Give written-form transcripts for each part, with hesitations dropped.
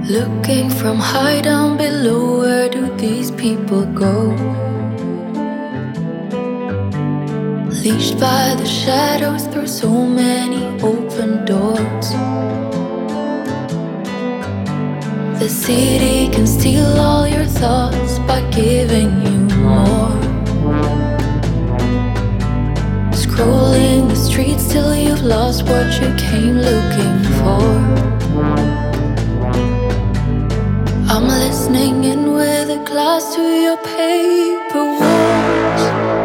Looking from high down below, where do these people go? Leashed by the shadows through so many open doors. The city can steal all your thoughts by giving you more. Scrolling the streets till you've lost what you came looking for. I'm listening in with a glass to your paper walls.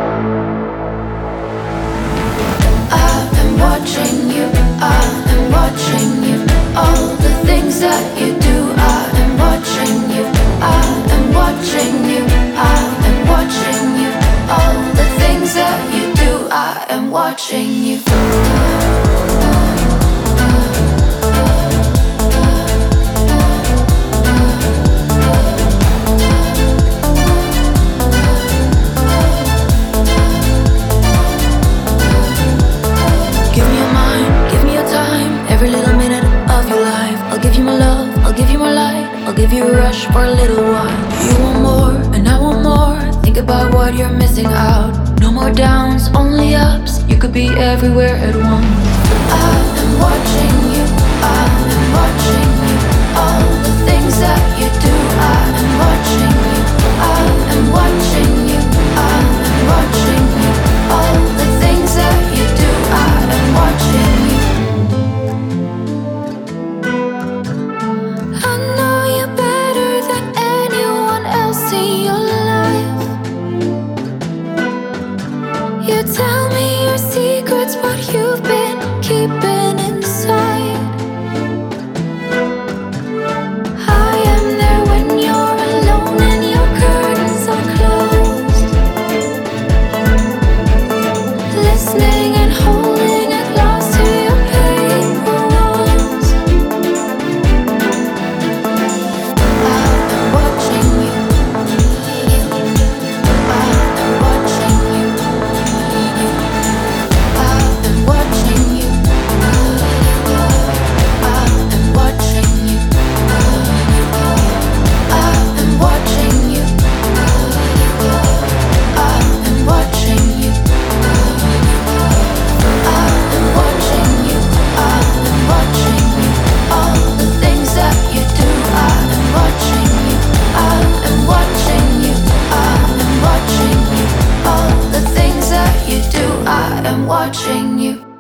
I am watching you, I am watching you. All the things that you do, I am watching you, I am watching you, I am watching you. All the things that you do, I am watching you. Give me your mind, give me your time, every little minute of your life. I'll give you my love, I'll give you my light, I'll give you a rush for a little while. You want more, and I want more. Think about what you're missing out. No more downs, only ups. You could be everywhere at once. I am watching you, I am watching you. All the things that you do, I am watching you, I am watching you, I am watching you. All the things that you do, I am watching you. I know you better than anyone else in your life. You tell me your secrets, what you've been keeping inside. I am there when you're alone and your curtains are closed. Listening and holding at last to your paper walls. I am watching you, I am watching you, I am watching you, I am watching you, I am watching you, I am watching you, I am watching you, I am watching you. All the things that you do, I am watching you, I am watching you, I am watching you. All the things that you do, I am watching you.